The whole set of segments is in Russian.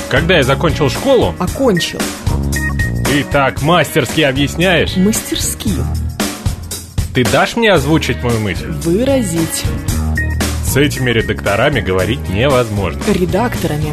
Когда я закончил школу... Окончил. Ты так мастерски объясняешь. Мастерски. Ты дашь мне озвучить мою мысль? Выразить. С этими редакторами говорить невозможно. Редакторами.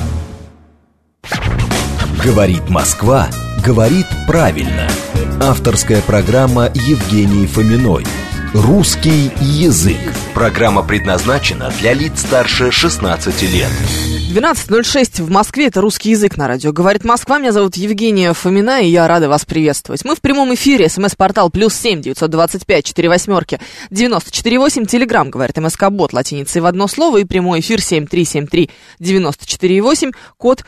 Говорит Москва, говорит правильно. Авторская программа Евгении Фоминой. Русский язык. Программа предназначена для лиц старше 16 лет. 12:06 в Москве, это «Русский язык» на радио. Говорит Москва, меня зовут Евгения Фомина, и я рада вас приветствовать. Мы в прямом эфире, смс-портал +7 925 48 94 8, телеграм, говорит МСК-бот, латиницей в одно слово, и прямой эфир 7373 94 8, код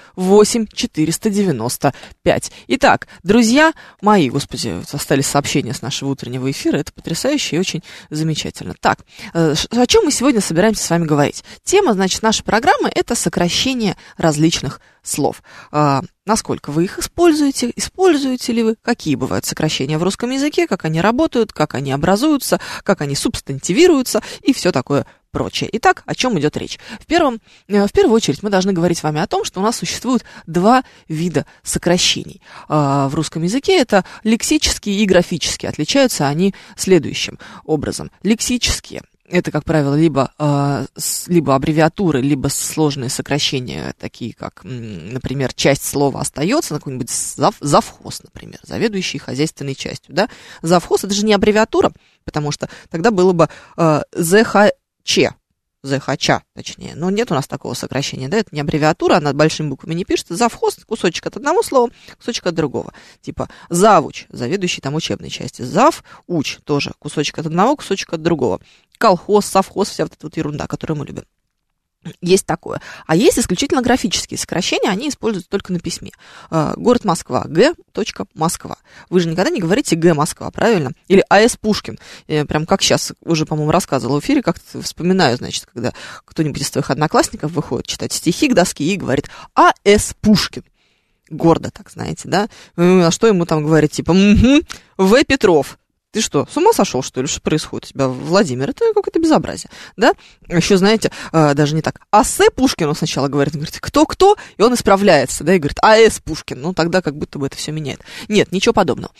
8495. Итак, друзья мои, господи, остались сообщения с нашего утреннего эфира, это потрясающе и очень замечательно. Так, о чем мы сегодня собираемся с вами говорить? Тема, значит, нашей программы — это сокращение различных слов. Насколько вы их используете? Используете ли вы? Какие бывают сокращения в русском языке? Как они работают? Как они образуются? Как они субстантивируются? И все такое прочее. Итак, о чем идет речь? В первую очередь мы должны говорить с вами о том, что у нас существует два вида сокращений. В русском языке это лексические и графические. Отличаются они следующим образом. Лексические — это, как правило, либо аббревиатуры, либо сложные сокращения, такие как, например, часть слова остается, на какой-нибудь завхоз, например, заведующий хозяйственной частью. Да? Завхоз — это же не аббревиатура, потому что тогда было бы ЗХЧ, точнее. Но нет у нас такого сокращения, да, это не аббревиатура, она большими буквами не пишется. Завхоз — кусочек от одного слова, кусочек от другого. Типа завуч, заведующий там учебной части. Завуч, тоже кусочек от одного, кусочек от другого. Колхоз, совхоз, вся вот эта вот ерунда, которую мы любим. Есть такое. А есть исключительно графические сокращения, они используются только на письме. Город Москва, Г.Москва. Вы же никогда не говорите Г. Москва, правильно? Или А.С. Пушкин. Я прям как сейчас уже, по-моему, рассказывала в эфире, как-то вспоминаю, значит, когда кто-нибудь из твоих одноклассников выходит читать стихи к доске и говорит А.С. Пушкин. Гордо так, знаете, да? А что ему там говорить? Типа, В. Петров. Ты что, с ума сошел, что ли? Что происходит у тебя, Владимир? Это какое-то безобразие, да? Еще, знаете, даже не так. А.С. Пушкин он сначала говорит, кто-кто, и он исправляется, да, и говорит, А.С. Пушкин. Ну, тогда как будто бы это все меняет. Нет, ничего подобного.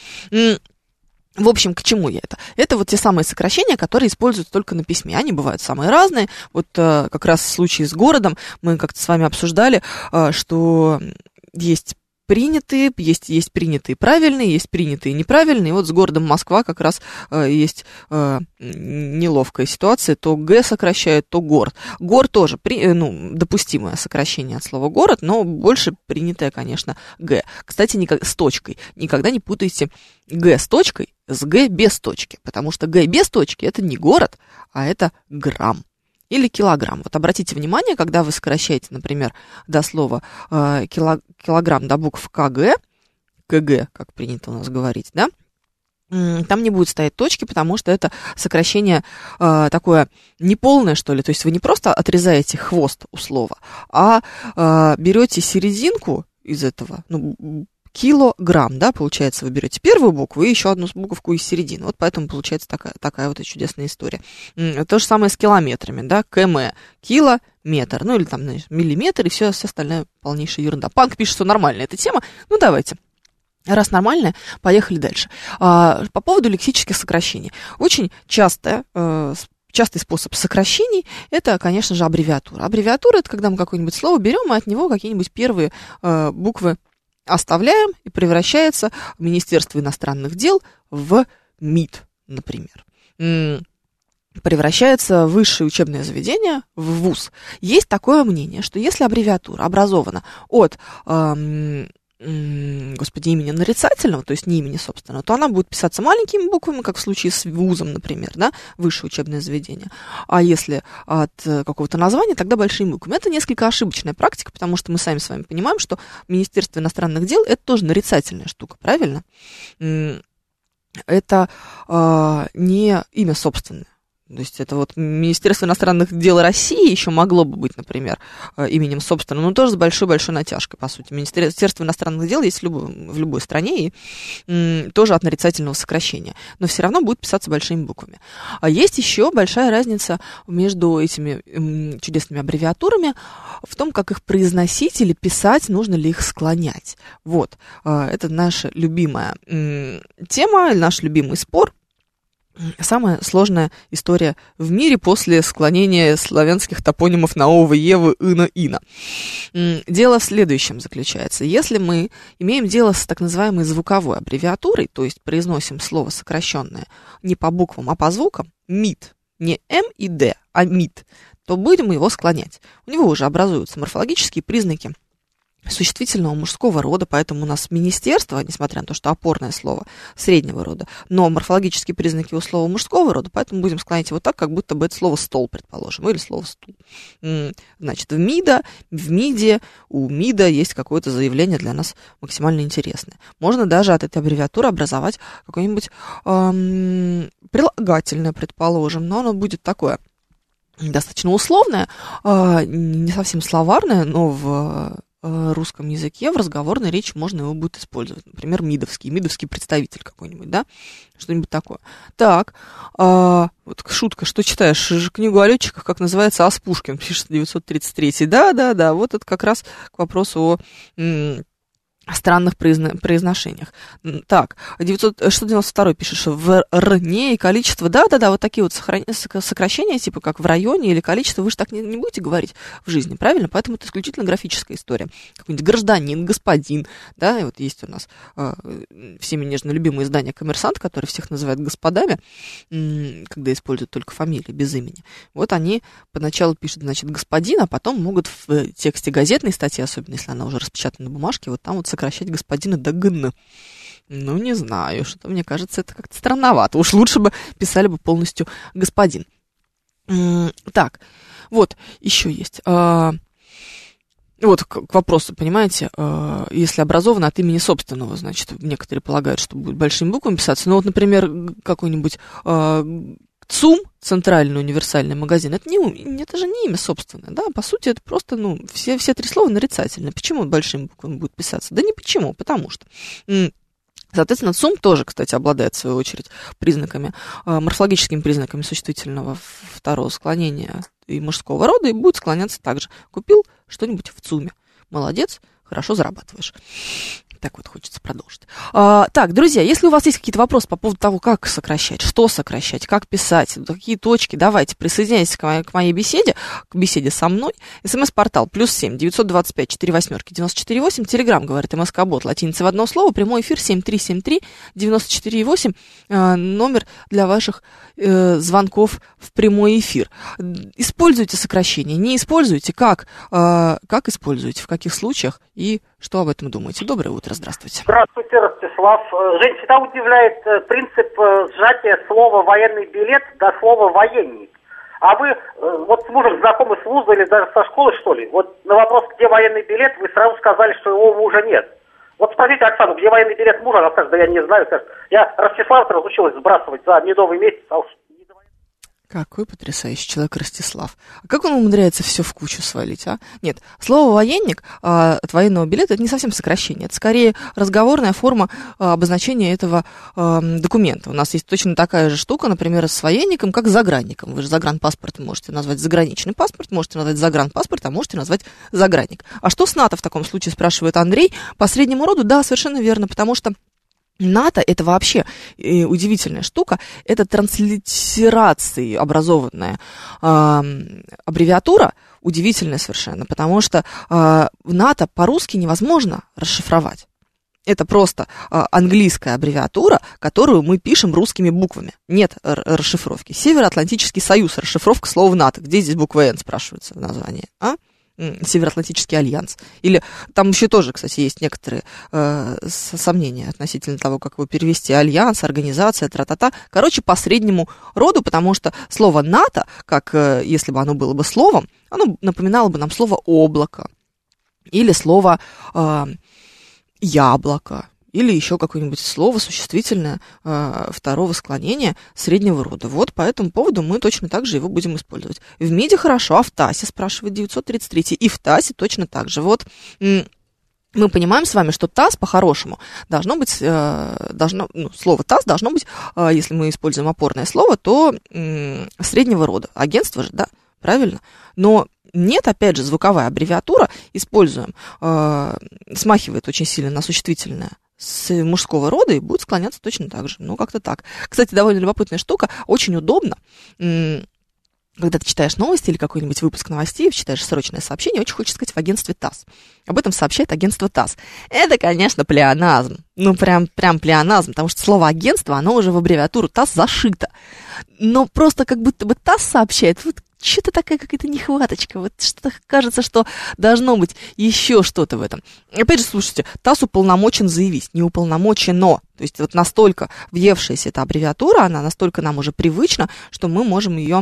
В общем, к чему я это? Это вот те самые сокращения, которые используются только на письме. Они бывают самые разные. Вот как раз в случае с городом мы как-то с вами обсуждали, что есть принятые, есть принятые правильные, есть принятые неправильные. Вот с городом Москва как раз есть неловкая ситуация. То Г сокращают, то город. Гор тоже допустимое сокращение от слова город, но больше принятое, конечно, Г. Кстати, с точкой. Никогда не путайте Г с точкой с Г без точки, потому что Г без точки — это не город, а это грамм. Или килограмм. Вот обратите внимание, когда вы сокращаете, например, до слова килограмм до букв КГ, как принято у нас говорить, да, там не будет стоять точки, потому что это сокращение такое неполное, что ли. То есть вы не просто отрезаете хвост у слова, а берете серединку из этого, килограмм, да, получается, вы берете первую букву и еще одну буковку из середины. Вот поэтому получается такая вот чудесная история. То же самое с километрами, да, км, километр, или там, миллиметр, и все остальное полнейшая ерунда. Панк пишет, что нормальная эта тема. Давайте. Раз нормальная, поехали дальше. По поводу лексических сокращений. Очень частый способ сокращений — это, конечно же, аббревиатура. Аббревиатура — это когда мы какое-нибудь слово берем, и от него какие-нибудь первые буквы оставляем, и превращается Министерство иностранных дел в МИД, например. Превращается высшее учебное заведение в вуз. Есть такое мнение, что если аббревиатура образована от имени нарицательного, то есть не имени собственного, то она будет писаться маленькими буквами, как в случае с вузом, например, да, высшее учебное заведение. А если от какого-то названия, тогда большими буквами. Это несколько ошибочная практика, потому что мы сами с вами понимаем, что Министерство иностранных дел — это тоже нарицательная штука, правильно? Это не имя собственное. То есть это вот Министерство иностранных дел России еще могло бы быть, например, именем собственным, но тоже с большой-большой натяжкой, по сути. Министерство иностранных дел есть в любой стране и тоже от нарицательного сокращения, но все равно будет писаться большими буквами. А есть еще большая разница между этими чудесными аббревиатурами в том, как их произносить или писать, нужно ли их склонять. Вот, это наша любимая тема, наш любимый спор. Самая сложная история в мире после склонения славянских топонимов на Ова, Ева, Ина, Ина. Дело в следующем заключается. Если мы имеем дело с так называемой звуковой аббревиатурой, то есть произносим слово сокращенное не по буквам, а по звукам, МИД, не М и Д, а МИД, то будем его склонять. У него уже образуются морфологические признаки существительного мужского рода, поэтому у нас министерство, несмотря на то, что опорное слово, среднего рода, но морфологические признаки у слова мужского рода, поэтому будем склонять его так, как будто бы это слово стол, предположим, или слово стул. Значит, в МИДе, у МИДа есть какое-то заявление для нас максимально интересное. Можно даже от этой аббревиатуры образовать какое-нибудь прилагательное, предположим, но оно будет такое достаточно условное, не совсем словарное, но в русском языке в разговорной речи можно его будет использовать. Например, мидовский представитель какой-нибудь, да? Что-нибудь такое. Так, вот шутка, что читаешь? Книгу о летчиках, как называется, Ас Пушкин, пишет 933. Да, вот это как раз к вопросу о странных произношениях. Так, 692 пишешь, в РНЕ и количество, да, вот такие вот сокращения, типа как в районе или количество, вы же так не будете говорить в жизни, правильно? Поэтому это исключительно графическая история. Какой-нибудь гражданин, господин, да, и вот есть у нас всеми нежно любимые издания «Коммерсант», которые всех называют господами, когда используют только фамилии, без имени. Вот они поначалу пишут, значит, господин, а потом могут в тексте газетной статьи, особенно если она уже распечатана на бумажке, вот там вот сокращать господина до ГН. Ну, не знаю, что-то, мне кажется, это как-то странновато. Уж лучше бы писали бы полностью господин. Так, вот, еще есть. Вот к вопросу, понимаете, если образовано от имени собственного, значит, некоторые полагают, что будет большими буквами писаться. Но вот, например, какой-нибудь ЦУМ, центральный универсальный магазин, это же не имя собственное, да, по сути, это просто, все три слова нарицательные. Почему большими буквами будет писаться? Да не почему, потому что. Соответственно, ЦУМ тоже, кстати, обладает, в свою очередь, морфологическими признаками существительного второго склонения и мужского рода, и будет склоняться так же. Купил что-нибудь в ЦУМе. Молодец, хорошо зарабатываешь. Так вот хочется продолжить. Так, друзья, если у вас есть какие-то вопросы по поводу того, как сокращать, что сокращать, как писать, какие точки, давайте присоединяйтесь к моей беседе, к беседе со мной. СМС-портал +7 925 48 94 8. Телеграм говорит МСК-бот, латиница в одно слово. Прямой эфир 7373 94 8. Номер для ваших звонков в прямой эфир. Используйте сокращение, не используйте, как используете, в каких случаях и что об этом думаете. Доброе утро, здравствуйте. Здравствуйте, Ростислав. Жень, всегда удивляет принцип сжатия слова «военный билет» до слова «военник». А вы вот с мужем знакомы с вуза или даже со школы, что ли? Вот на вопрос, где военный билет, вы сразу сказали, что его мужа нет. Вот спросите Оксану, где военный билет мужа, она скажет, да я не знаю. Скажет, я Ростислав разучилась сбрасывать за медовый месяц, а уж... Какой потрясающий человек Ростислав. А как он умудряется все в кучу свалить, а? Нет, слово «военник» от военного билета — это не совсем сокращение. Это скорее разговорная форма обозначения этого документа. У нас есть точно такая же штука, например, с военником, как с загранником. Вы же загранпаспорт можете назвать заграничный паспорт, можете назвать загранпаспорт, а можете назвать загранник. А что с НАТО в таком случае, спрашивает Андрей. По среднему роду, да, совершенно верно, потому что НАТО — это вообще удивительная штука, это транслитерацией образованная аббревиатура, удивительная совершенно, потому что НАТО по-русски невозможно расшифровать. Это просто английская аббревиатура, которую мы пишем русскими буквами. Нет расшифровки. Североатлантический союз, расшифровка слова НАТО. Где здесь буква «Н» спрашивается в названии, а? Североатлантический альянс. Или там еще тоже, кстати, есть некоторые сомнения относительно того, как его перевести. Альянс, организация, тра-та-та. Короче, по среднему роду, потому что слово НАТО, как если бы оно было бы словом, оно напоминало бы нам слово облако, или слово яблоко, или еще какое-нибудь слово существительное второго склонения среднего рода. Вот по этому поводу мы точно так же его будем использовать. В МИДе хорошо, а в ТАСе, спрашивает 933, и в ТАСе точно так же. Вот мы понимаем с вами, что ТАСС по-хорошему должно быть, слово ТАСС должно быть, если мы используем опорное слово, то среднего рода. Агентство же, да, правильно? Но нет, опять же, звуковая аббревиатура, используем, смахивает очень сильно на существительное с мужского рода и будет склоняться точно так же. Ну, как-то так. Кстати, довольно любопытная штука, очень удобно. Когда ты читаешь новости или какой-нибудь выпуск новостей, читаешь срочное сообщение, очень хочется сказать в агентстве ТАСС. Об этом сообщает агентство ТАСС. Это, конечно, плеоназм. Ну, прям плеоназм, потому что слово агентство, оно уже в аббревиатуру ТАСС зашито. Но просто как будто бы ТАСС сообщает, вот что-то такая какая-то нехваточка, вот что-то кажется, что должно быть еще что-то в этом. Опять же, слушайте, ТАСС уполномочен заявить, не уполномочено. То есть вот настолько въевшаяся эта аббревиатура, она настолько нам уже привычна, что мы можем ее,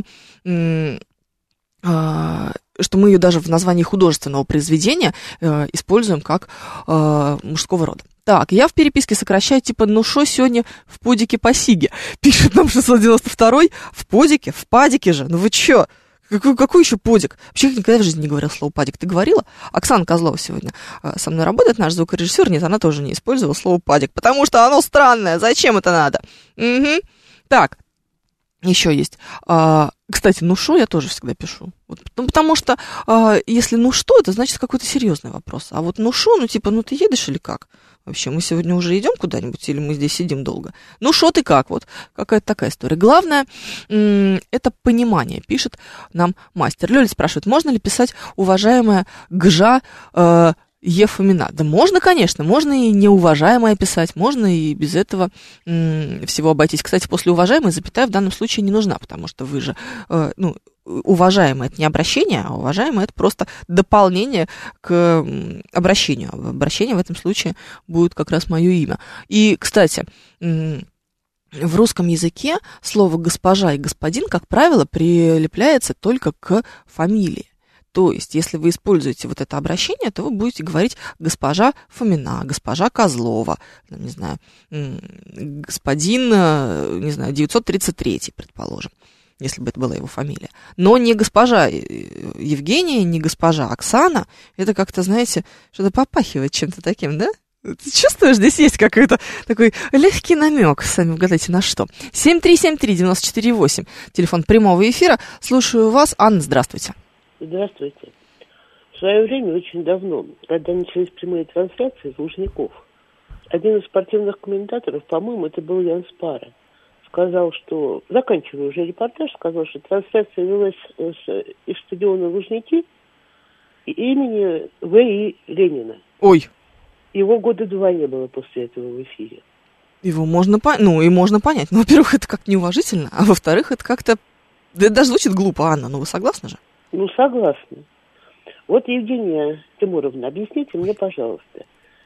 даже в названии художественного произведения используем как мужского рода. Так, я в переписке сокращаю, типа, ну шо сегодня в подике по сиге? Пишет нам 692-й, в подике, в падике же, ну вы чё? Какой еще подик? Вообще, я никогда в жизни не говорила слово падик. Ты говорила? Оксана Козлова сегодня со мной работает, наш звукорежиссер. Нет, она тоже не использовала слово падик, потому что оно странное. Зачем это надо? Угу. Так, еще есть. Кстати, ну шо я тоже всегда пишу. Вот, потому что если ну что, это значит какой-то серьезный вопрос. А вот ну шо, ну типа, ну ты едешь или как? Вообще, мы сегодня уже идем куда-нибудь или мы здесь сидим долго? Ну, шо ты как? Вот какая-то такая история. Главное, это понимание, пишет нам мастер. Лёля спрашивает, можно ли писать уважаемая Гжа Ефомина? Да можно, конечно, можно и неуважаемое писать, можно и без этого всего обойтись. Кстати, после уважаемой запятая в данном случае не нужна, потому что вы же, уважаемое — это не обращение, а уважаемое — это просто дополнение к обращению. Обращение в этом случае будет как раз мое имя. И, кстати, в русском языке слово «госпожа» и «господин», как правило, прилепляется только к фамилии. То есть, если вы используете вот это обращение, то вы будете говорить госпожа Фомина, госпожа Козлова, не знаю, господин, не знаю, 933, предположим, если бы это была его фамилия. Но не госпожа Евгения, не госпожа Оксана. Это как-то, знаете, что-то попахивает чем-то таким, да? Ты чувствуешь, здесь есть какой-то такой легкий намек, сами угадайте на что. 7373948, телефон прямого эфира. Слушаю вас. Анна, здравствуйте. Здравствуйте. В свое время, очень давно, когда начались прямые трансляции из Лужников, один из спортивных комментаторов, по-моему, это был Ян Спара, сказал, что, заканчивая уже репортаж, сказал, что трансляция велась из стадиона Лужники имени В.И. Ленина. Ой. Его года 2 не было после этого в эфире. Его можно понять. Ну, во-первых, это как-то неуважительно, а во-вторых, это как-то... Да это даже звучит глупо, Анна, ну вы согласны же? Ну, согласна. Вот, Евгения Тимуровна, объясните мне, пожалуйста.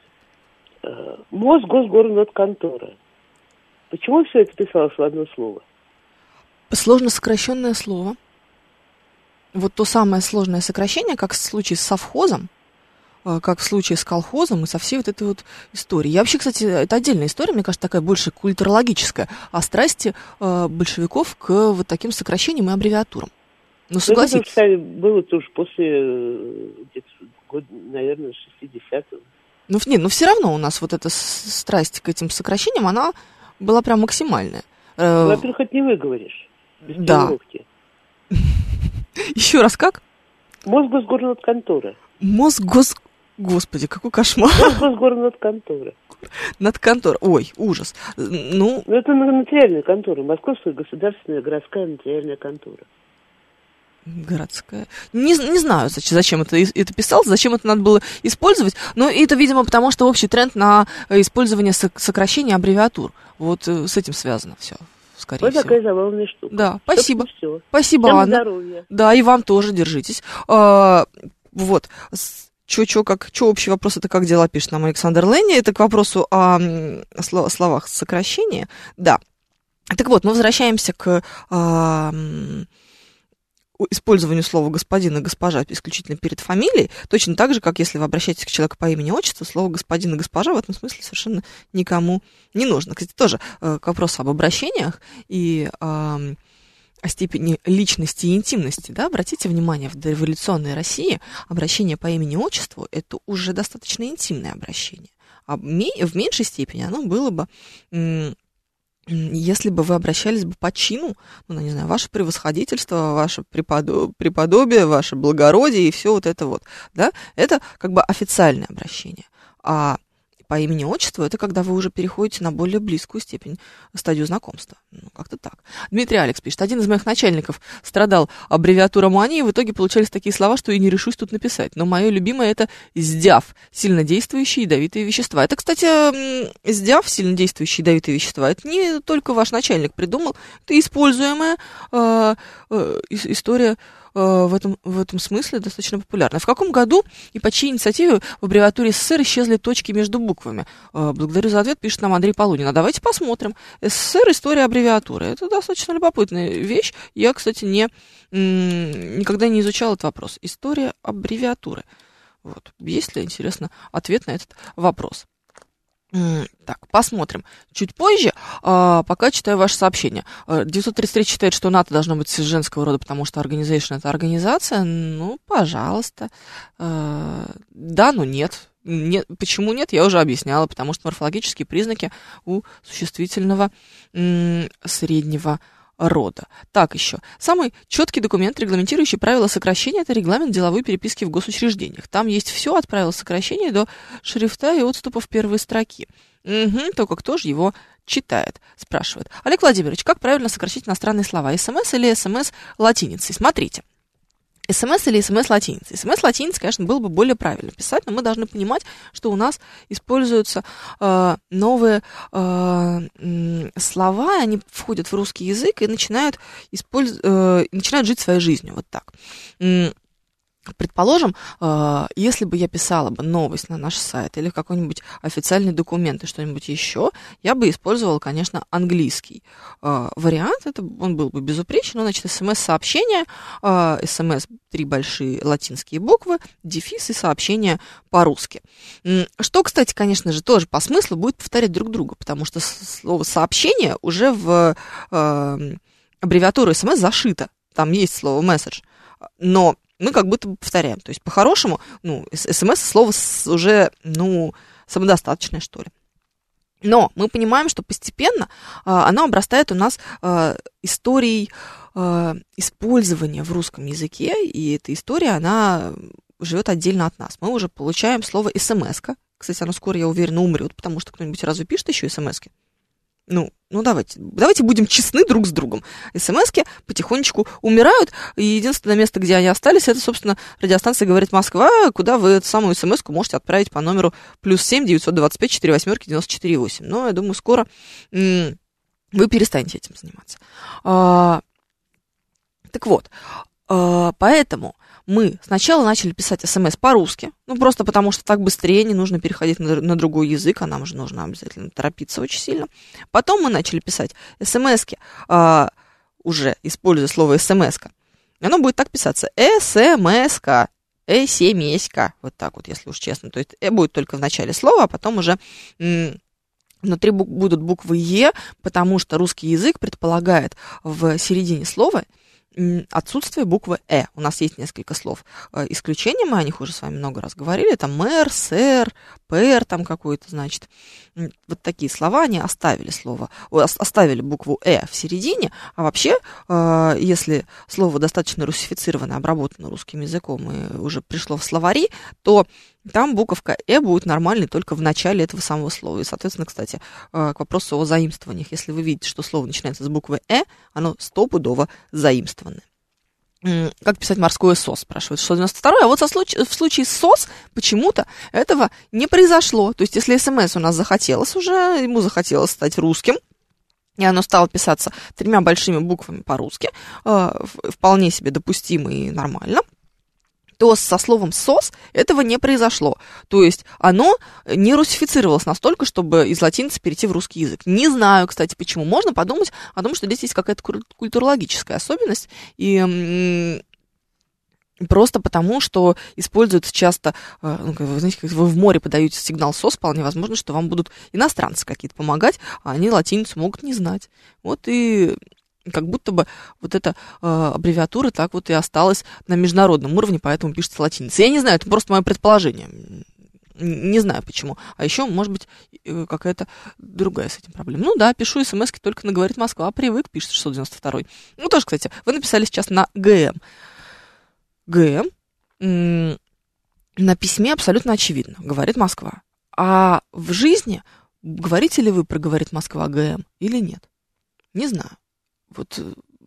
Мосгосгорнадконтора. Почему все это писалось в одно слово? Сложно сокращенное слово. Вот то самое сложное сокращение, как в случае с совхозом, как в случае с колхозом и со всей вот этой вот историей. Я вообще, кстати, это отдельная история, мне кажется, такая больше культурологическая, о страсти большевиков к вот таким сокращениям и аббревиатурам. Ну, согласитесь. Это было тоже после, где-то, наверное, 60-го. Ну, все равно у нас вот эта страсть к этим сокращениям, она была прям максимальная. Во-первых, это не выговоришь. Без тренировки. Еще раз как? Мосгосгорнадконтора. Господи, какой кошмар. Мосгосгорнадконтора. Надконтора. Ой, ужас. Ну, это нотариальная контора. Московская государственная городская нотариальная контора. Городская. Не знаю, зачем это писалось, зачем это надо было использовать, но это, видимо, потому что общий тренд на использование сокращения аббревиатур. Вот с этим связано все, скорее всего. Вот такая забавная штука. Да, спасибо. Всем Спасибо, Анна. Здоровья. Да, и вам тоже, держитесь. Вот. Чё общий вопрос, это как дела, пишет нам Александр Ленни. Это к вопросу о словах сокращения. Да. Так вот, мы возвращаемся к использованию слова «господин» и «госпожа» исключительно перед фамилией, точно так же, как если вы обращаетесь к человеку по имени-отчеству, слово «господин» и «госпожа» в этом смысле совершенно никому не нужно. Кстати, тоже к вопросу об обращениях и о степени личности и интимности, да, обратите внимание, в дореволюционной России обращение по имени-отчеству – это уже достаточно интимное обращение. А в меньшей степени оно было бы, если бы вы обращались бы по чину, ну, не знаю, ваше превосходительство, ваше преподобие, ваше благородие и все вот это вот, да, это как бы официальное обращение. А по имени-отчеству это когда вы уже переходите на более близкую стадию знакомства. Ну, как-то так. Дмитрий Алекс пишет: один из моих начальников страдал аббревиатурой МУАНИ, и в итоге получались такие слова, что и не решусь тут написать. Но мое любимое это СДЯВ, сильнодействующие ядовитые вещества. Это, кстати, СДЯВ, сильнодействующие ядовитые вещества, это не только ваш начальник придумал, это используемая история в этом смысле достаточно популярна. В каком году и по чьей инициативе в аббревиатуре СССР исчезли точки между буквами? Благодарю за ответ, пишет нам Андрей Полунин. А давайте посмотрим. СССР, история аббревиатуры. Это достаточно любопытная вещь. Я, кстати, никогда не изучал этот вопрос. История аббревиатуры. Вот. Есть ли, интересно, ответ на этот вопрос? Так, посмотрим. Чуть позже, пока читаю ваше сообщение. 933 считает, что НАТО должно быть женского рода, потому что organization — это организация. Ну, пожалуйста. Да, но нет. Почему нет, я уже объясняла, потому что морфологические признаки у существительного среднего рода. Так, еще. Самый четкий документ, регламентирующий правила сокращения, это регламент деловой переписки в госучреждениях. Там есть все от правил сокращения до шрифта и отступов первой строки. Только кто же его читает, спрашивает. Олег Владимирович, как правильно сокращать иностранные слова? СМС или СМС латиницей? Смотрите. СМС или СМС латиницей? СМС латиницей, конечно, было бы более правильно писать, но мы должны понимать, что у нас используются новые слова, они входят в русский язык и начинают жить своей жизнью. Вот так. Предположим, если бы я писала бы новость на наш сайт или какой-нибудь официальный документ и что-нибудь еще, я бы использовала, конечно, английский вариант, он был бы безупречен, но, значит, смс-сообщение, смс 3 большие латинские буквы, дефис и сообщение по-русски. Что, кстати, конечно же, тоже по смыслу будет повторять друг друга, потому что слово «сообщение» уже в аббревиатуру смс зашито, там есть слово «месседж», но мы как будто бы повторяем. То есть, по-хорошему, СМС слово уже, самодостаточное, что ли. Но мы понимаем, что постепенно оно обрастает у нас историей использования в русском языке, и эта история, она живет отдельно от нас. Мы уже получаем слово СМС-ка. Кстати, оно скоро, я уверена, умрет, потому что кто-нибудь разве пишет еще СМС-ки? Давайте будем честны друг с другом. СМС-ки потихонечку умирают, и единственное место, где они остались, это, собственно, радиостанция «Говорит Москва», куда вы эту самую СМС-ку можете отправить по номеру +7 925 48 94 8. Но я думаю, скоро вы перестанете этим заниматься. Так вот, поэтому мы сначала начали писать СМС по-русски, просто потому что так быстрее, не нужно переходить на другой язык, а нам же нужно обязательно торопиться очень сильно. Потом мы начали писать СМСки, уже используя слово СМСка. Оно будет так писаться: СМСка, СМСка, вот так вот, если уж честно. То есть будет только в начале слова, а потом уже внутри будут буквы Е, потому что русский язык предполагает в середине слова отсутствие буквы «э». У нас есть несколько слов исключения, мы о них уже с вами много раз говорили, там мэр, сэр, пэр там какой-то, значит. Вот такие слова, они оставили букву «э» в середине, а вообще, если слово достаточно русифицировано, обработано русским языком и уже пришло в словари, то там буковка «э» будет нормальной только в начале этого самого слова. И, соответственно, кстати, к вопросу о заимствованиях. Если вы видите, что слово начинается с буквы «э», оно стопудово заимствованное. Как писать морское «сос», спрашивает 692. А вот в случае с «сос» почему-то этого не произошло. То есть, если СМС у нас ему захотелось стать русским, и оно стало писаться 3 большими буквами по-русски, вполне себе допустимо и нормально, то со словом «сос» этого не произошло. То есть оно не русифицировалось настолько, чтобы из латиницы перейти в русский язык. Не знаю, кстати, почему. Можно подумать о том, что здесь есть какая-то культурологическая особенность, и Просто потому, что используют часто, вы знаете, когда вы в море подаете сигнал СОС, вполне возможно, что вам будут иностранцы какие-то помогать, а они латиницу могут не знать. Вот и как будто бы вот эта аббревиатура так вот и осталась на международном уровне, поэтому пишется латиница. Я не знаю, это просто мое предположение. Не знаю почему. А еще, может быть, какая-то другая с этим проблема. Ну да, пишу смс-ки только на «Говорит Москва», привык, пишет 692-й. Ну тоже, кстати, вы написали сейчас на ГМ. ГМ на письме абсолютно очевидно, «Говорит Москва». А в жизни говорите ли вы про «Говорит Москва» ГМ или нет? Не знаю. Вот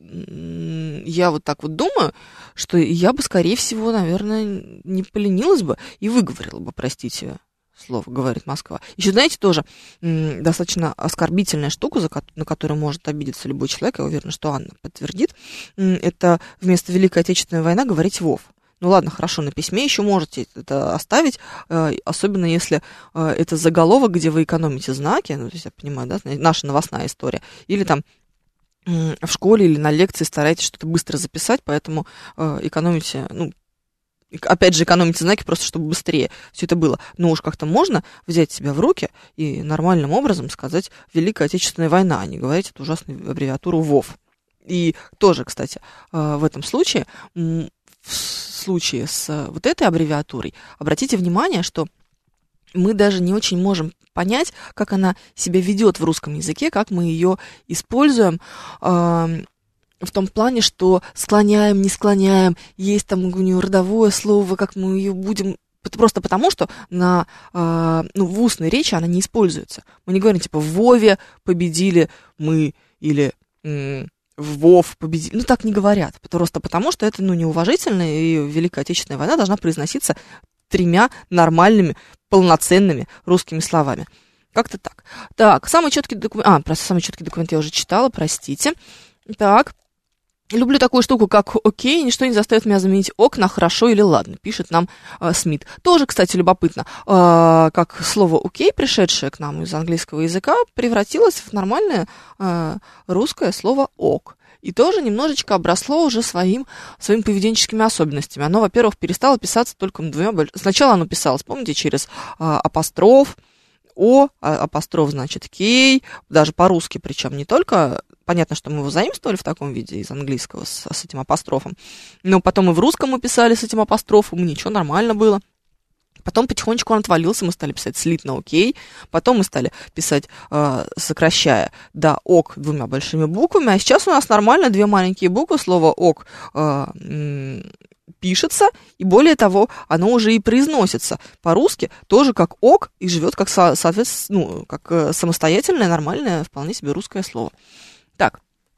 я вот так вот думаю, что я бы, скорее всего, наверное, не поленилась бы и выговорила бы, простите, слово «Говорит Москва». Еще, знаете, тоже достаточно оскорбительная штука, на которую может обидеться любой человек, я уверена, что Анна подтвердит, это вместо «Великой Отечественной войны» говорить «ВОВ». Ну ладно, хорошо, на письме еще можете это оставить, особенно если это заголовок, где вы экономите знаки, ну, то есть я понимаю, да, наша новостная история, или там в школе или на лекции стараетесь что-то быстро записать, поэтому экономите, ну, опять же, экономите знаки просто, чтобы быстрее все это было. Но уж как-то можно взять себя в руки и нормальным образом сказать «Великая Отечественная война», а не говорить эту ужасную аббревиатуру ВОВ. И тоже, кстати, в этом случае, в случае с вот этой аббревиатурой, обратите внимание, что мы даже не очень можем понять, как она себя ведет в русском языке, как мы ее используем в том плане, что склоняем, не склоняем, есть там у нее родовое слово, как мы ее будем... Просто потому, что в устной речи она не используется. Мы не говорим, типа, в Вове победили мы, или в Вов победили. Ну, так не говорят. Просто потому, что это, неуважительно, и Великая Отечественная война должна произноситься 3 нормальными, полноценными русскими словами. Как-то так. Так, самый четкий документ... Про самый четкий документ я уже читала, простите. Так, люблю такую штуку, как «окей», ничто не заставит меня заменить «ок» на «хорошо» или «ладно», пишет нам Смит. Тоже, кстати, любопытно, как слово «окей», пришедшее к нам из английского языка, превратилось в нормальное русское слово «ок». И тоже немножечко обросло уже своими поведенческими особенностями. Оно, во-первых, перестало писаться только 2... Сначала оно писалось, помните, через апостроф, О, апостроф, значит, кей, даже по-русски, причем не только... Понятно, что мы его заимствовали в таком виде из английского с этим апострофом, но потом и в русском мы писали с этим апострофом, и ничего, нормально было. Потом потихонечку он отвалился, мы стали писать слитно «окей», потом мы стали писать, сокращая, да, «ок» 2 большими буквами, а сейчас у нас нормально 2 маленькие буквы, слово «ок» пишется, и более того, оно уже и произносится по-русски тоже как «ок» и живет как, соответственно, как самостоятельное, нормальное, вполне себе русское слово. Так,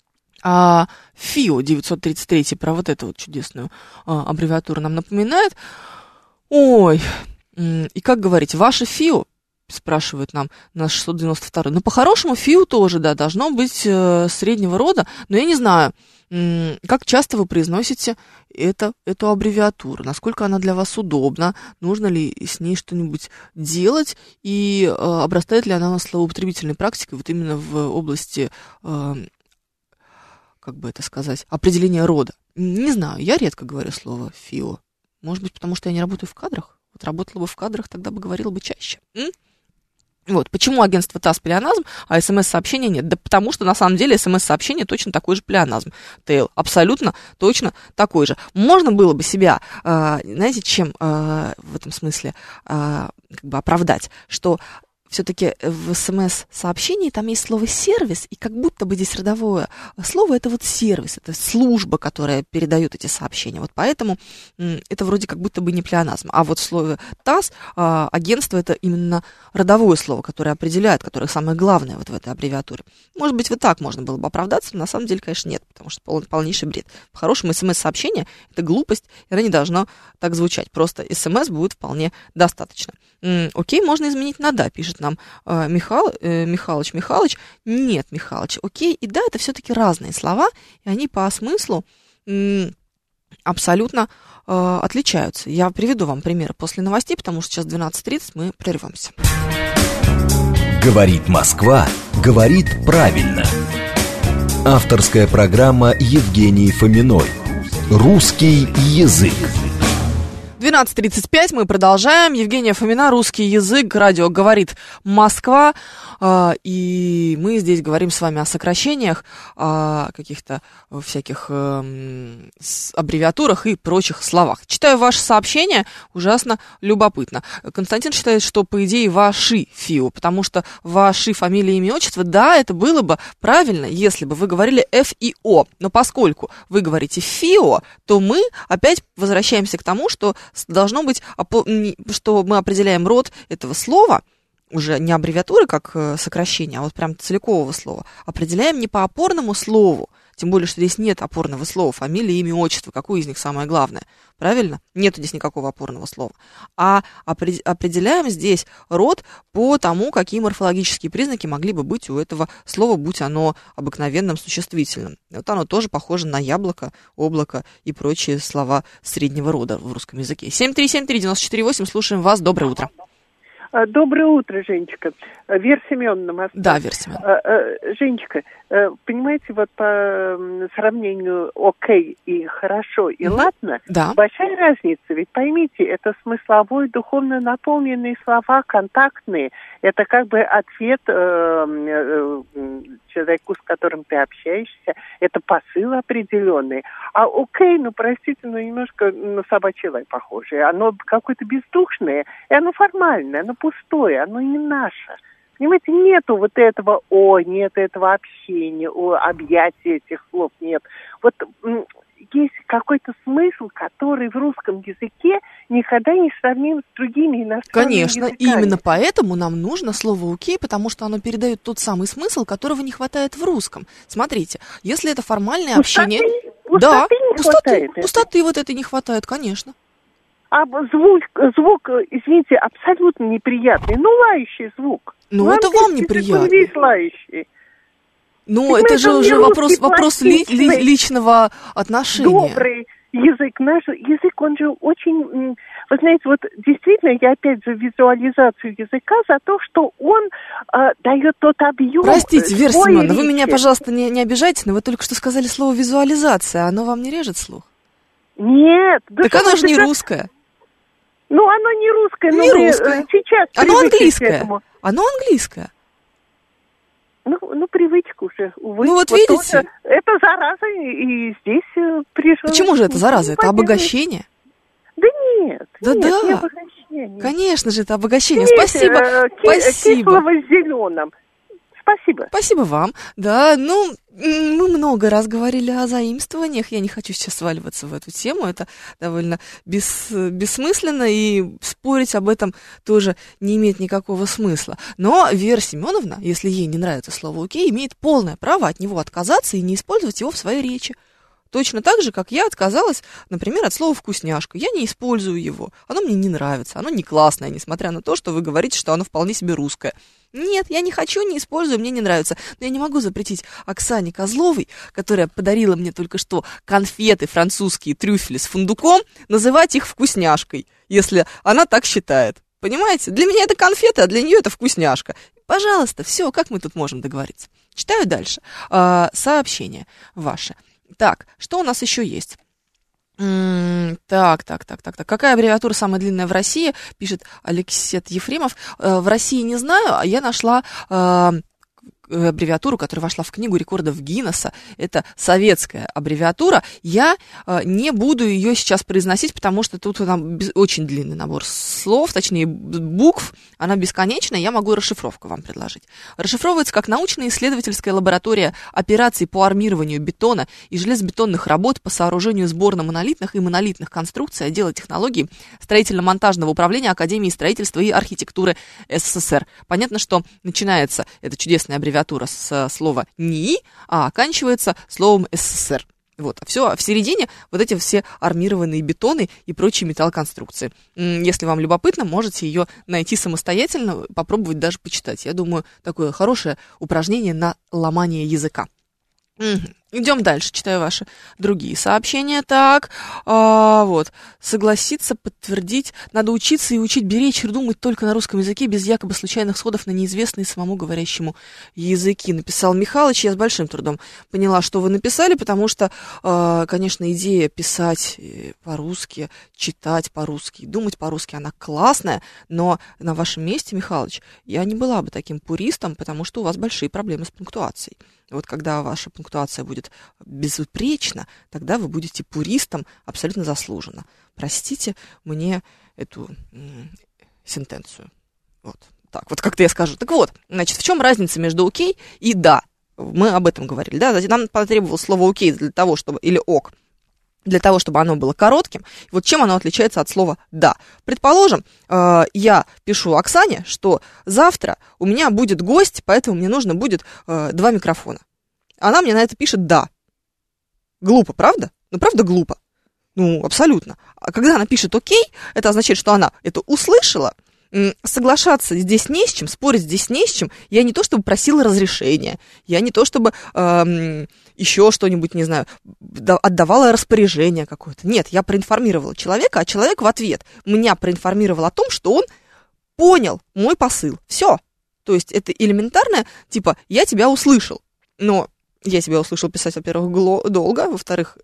ФИО 933 про вот эту вот чудесную аббревиатуру нам напоминает. Ой, и как говорить, ваше ФИО, спрашивает нам наш 692. Ну, по-хорошему, ФИО тоже, да, должно быть среднего рода, но я не знаю, как часто вы произносите эту аббревиатуру, насколько она для вас удобна, нужно ли с ней что-нибудь делать, и обрастает ли она у нас словоупотребительной практикой вот именно в области, как бы это сказать, определения рода. Не знаю, я редко говорю слово ФИО. Может быть, потому что я не работаю в кадрах? Вот работала бы в кадрах, тогда бы говорила бы чаще. Вот, почему агентство ТАСС плеоназм, а СМС-сообщение нет? Да потому что, на самом деле, СМС-сообщение точно такой же плеоназм. Тейл, абсолютно точно такой же. Можно было бы себя, знаете, чем в этом смысле как бы оправдать, что все-таки в СМС-сообщении там есть слово «сервис», и как будто бы здесь родовое слово — это вот сервис, это служба, которая передает эти сообщения. Вот поэтому это вроде как будто бы не плеоназм. А вот в слове ТАСС агентство — это именно родовое слово, которое определяет, которое самое главное вот в этой аббревиатуре. Может быть, вот так можно было бы оправдаться, но на самом деле, конечно, нет, потому что полнейший бред. По-хорошему, СМС-сообщение — это глупость, и оно не должно так звучать. Просто СМС будет вполне достаточно. Окей, можно изменить на «да», пишет нам Михалыч. Нет, Михалыч, окей и «да» — это все-таки разные слова, и они по смыслу абсолютно отличаются. Я приведу вам примеры после новостей, потому что сейчас 12:30, мы прервемся. Говорит Москва, говорит правильно. Авторская программа Евгении Фоминой. Русский язык. 12:35, мы продолжаем. Евгения Фомина, русский язык, радио «Говорит Москва». И мы здесь говорим с вами о сокращениях, о каких-то всяких аббревиатурах и прочих словах. Читаю ваше сообщение, ужасно любопытно. Константин считает, что, по идее, ваши ФИО, потому что ваши фамилия, имя, отчество, да, это было бы правильно, если бы вы говорили ФИО. Но поскольку вы говорите ФИО, то мы опять возвращаемся к тому, что должно быть, что мы определяем род этого слова, уже не аббревиатуры, как сокращение, а вот прям целикового слова, определяем не по опорному слову, тем более, что здесь нет опорного слова, фамилия, имя, отчество, какое из них самое главное, правильно? Нету здесь никакого опорного слова. А определяем здесь род по тому, какие морфологические признаки могли бы быть у этого слова, будь оно обыкновенным существительным. Вот оно тоже похоже на яблоко, облако и прочие слова среднего рода в русском языке. 7373948, слушаем вас, доброе утро. Доброе утро, Женечка. Вера Семеновна, Москва. Да, Вера Семеновна. Женечка, понимаете, вот по сравнению окей и хорошо и ладно, да. Большая разница. Ведь поймите, это смысловой, духовно наполненные слова, контактные. Это как бы ответ человеку, с которым ты общаешься. Это посыл определенный. А окей, ну, простите, ну, немножко на собачий лай похоже. Оно какое-то бездушное, и оно формальное, оно пустое, оно не наше. Понимаете, нету вот этого нет этого общения, объятия этих слов нет. Вот есть какой-то смысл, который в русском языке никогда не сравним с другими иностранными языками. Конечно, именно поэтому нам нужно слово «окей», потому что оно передает тот самый смысл, которого не хватает в русском. Смотрите, если это формальное общение... Пустоты вот этой не хватает, конечно. А звук, извините, абсолютно неприятный. Ну, лающий звук. Ну, это вам неприятно. Весь лающий. Ну, это же уже вопрос личного отношения. Добрый язык. Наш язык, он же очень... Вы знаете, вот действительно, я опять за визуализацию языка, за то, что он дает тот объем. Простите, Вера Семеновна, вы меня, пожалуйста, не обижайте, но вы только что сказали слово «визуализация». Оно вам не режет слух? Нет. Так оно же не русское. Ну, оно не русское. Не русское. Сейчас оно английское. Оно английское. Ну, привычка уже, увы. Ну, вот видите. Это зараза, и здесь пришло. Почему же это зараза? Это обогащение? Да нет. Да. Не обогащение. Конечно же, это обогащение. Спасибо. Кислого с зеленым. Спасибо. Спасибо вам. Да, ну, мы много раз говорили о заимствованиях. Я не хочу сейчас сваливаться в эту тему. Это довольно бессмысленно, и спорить об этом тоже не имеет никакого смысла. Но Вера Семеновна, если ей не нравится слово «окей», имеет полное право от него отказаться и не использовать его в своей речи. Точно так же, как я отказалась, например, от слова «вкусняшка». Я не использую его. Оно мне не нравится, оно не классное, несмотря на то, что вы говорите, что оно вполне себе русское. Нет, я не хочу, не использую, мне не нравится. Но я не могу запретить Оксане Козловой, которая подарила мне только что конфеты французские, трюфели с фундуком, называть их вкусняшкой, если она так считает. Понимаете? Для меня это конфеты, а для нее это вкусняшка. Пожалуйста, все, как мы тут можем договориться? Читаю дальше. Сообщение ваше. Так, что у нас еще есть? Так. Какая аббревиатура самая длинная в России? Пишет Алексет Ефремов. В России не знаю, а я нашла аббревиатуру, которая вошла в книгу рекордов Гиннесса. Это советская аббревиатура. Я не буду ее сейчас произносить, потому что тут очень длинный набор слов, точнее букв. Она бесконечная, я могу расшифровку вам предложить. Расшифровывается как научно-исследовательская лаборатория операций по армированию бетона и железобетонных работ по сооружению сборно-монолитных и монолитных конструкций отдела технологий строительно-монтажного управления Академии строительства и архитектуры СССР. Понятно, что начинается эта чудесная аббревиатура с слова НИИ, а оканчивается словом СССР. Вот, а все в середине вот эти все армированные бетоны и прочие металлоконструкции. Если вам любопытно, можете ее найти самостоятельно, попробовать даже почитать. Я думаю, такое хорошее упражнение на ломание языка. Идем дальше, читаю ваши другие сообщения. Так, вот. Согласиться, подтвердить. Надо учиться и учить беречь, думать только на русском языке, без якобы случайных сходов на неизвестные самому говорящему языки. Написал Михалыч. Я с большим трудом поняла, что вы написали, потому что, конечно, идея писать по-русски, читать по-русски, думать по-русски, она классная, но на вашем месте, Михалыч, я не была бы таким пуристом, потому что у вас большие проблемы с пунктуацией. Вот когда ваша пунктуация будет безупречна, тогда вы будете пуристом абсолютно заслуженно. Простите мне эту сентенцию. Вот так, вот как-то я скажу. Так вот, значит, в чем разница между окей и да? Мы об этом говорили, да? Нам потребовалось слово окей для того, чтобы, или ок, для того, чтобы оно было коротким. Вот чем оно отличается от слова «да». Предположим, я пишу Оксане, что завтра у меня будет гость, поэтому мне нужно будет 2 микрофона. Она мне на это пишет «да». Глупо, правда? Ну, правда глупо? Ну, абсолютно. А когда она пишет «окей», это означает, что она это услышала. Соглашаться здесь не с чем, спорить здесь не с чем. Я не то чтобы просила разрешения, я не то чтобы еще что-нибудь, не знаю, отдавала распоряжение какое-то. Нет, я проинформировала человека, а человек в ответ меня проинформировал о том, что он понял мой посыл. Все. То есть это элементарное, типа, я тебя услышал. Но я тебя услышал писать, во-первых, долго, во-вторых,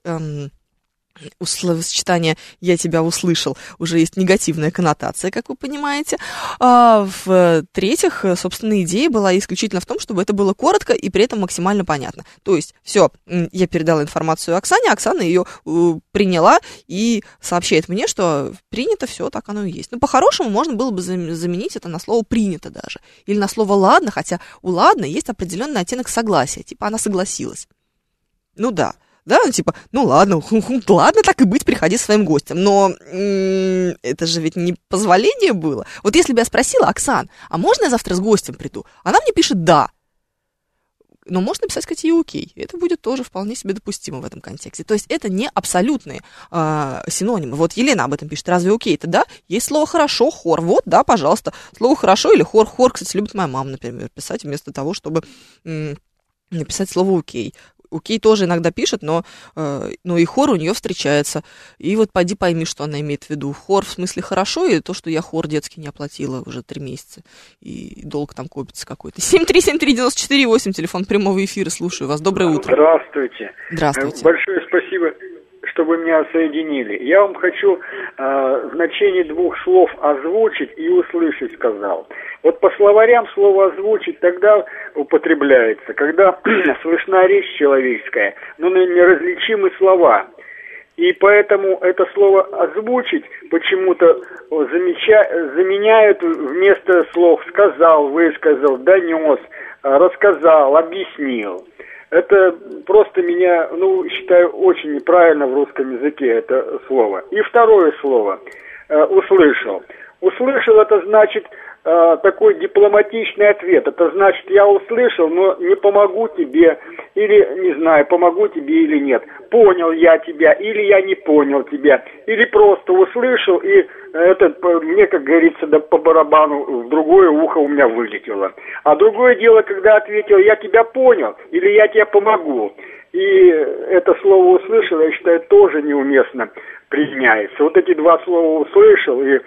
у словосочетания «я тебя услышал» уже есть негативная коннотация, как вы понимаете. А в-третьих, собственно, идея была исключительно в том, чтобы это было коротко и при этом максимально понятно. То есть, все, я передала информацию Оксане, Оксана ее приняла и сообщает мне, что принято, все, так оно и есть. Ну, по-хорошему, можно было бы заменить это на слово «принято» даже. Или на слово «ладно», хотя у «ладно» есть определенный оттенок согласия, типа она согласилась. Ну да. Да, ну типа, ну ладно, ладно, так и быть, приходи с своим гостем. Но это же ведь не позволение было. Вот если бы я спросила: Оксан, а можно я завтра с гостем приду? Она мне пишет «да». Но можно написать, кстати, и «окей». Это будет тоже вполне себе допустимо в этом контексте. То есть это не абсолютные синонимы. Вот Елена об этом пишет. Разве «окей» это «да»? Есть слово «хорошо», «хор». Вот, да, пожалуйста. Слово «хорошо» или «хор». «Хор», кстати, любит моя мама, например, писать вместо того, чтобы написать слово «окей». «Окей» тоже иногда пишет, но и хор у нее встречается. И вот поди пойми, что она имеет в виду. Хор в смысле хорошо, и то, что я хор детский не оплатила уже 3 месяца. И долг там копится какой-то. 7373948, телефон прямого эфира. Слушаю вас. Доброе утро. Здравствуйте. Здравствуйте. Большое спасибо, что вы меня соединили. Я вам хочу значение 2 слов озвучить и услышать, сказал. Вот по словарям слово «озвучить» тогда употребляется, когда слышна речь человеческая, но неразличимы слова. И поэтому это слово «озвучить» почему-то заменяют вместо слов «сказал», «высказал», «донес», «рассказал», «объяснил». Это просто меня, считаю, очень неправильно в русском языке это слово. И второе слово «услышал». «Услышал» — это значит такой дипломатичный ответ. Это значит, я услышал, но не помогу тебе, или, не знаю, помогу тебе или нет. Понял я тебя, или я не понял тебя. Или просто услышал, и это мне, как говорится, да по барабану в другое ухо у меня вылетело. А другое дело, когда ответил, я тебя понял, или я тебе помогу. И это слово «услышал», я считаю, тоже неуместно применяется. Вот эти 2 слова «услышал» и